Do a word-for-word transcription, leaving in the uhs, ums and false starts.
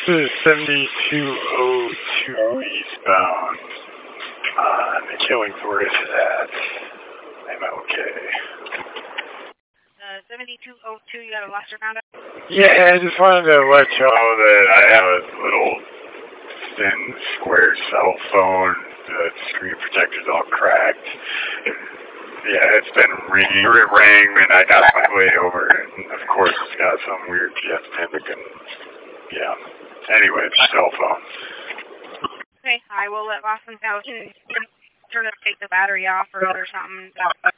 This is seventy-two oh two eastbound. Uh, the killing's worth that. I'm okay. Uh, seventy-two oh two, you got a lost or found out? Yeah, I just wanted to let you know that I have a little thin, square cell phone. The screen protector's all cracked. Yeah, it's been ringing. It rang, and I got my way over, and of course it's got some weird G F mimic, and yeah. Anyway, it's a cell phone. Okay, I will let Boston know. Turn it, take the battery off or, or something.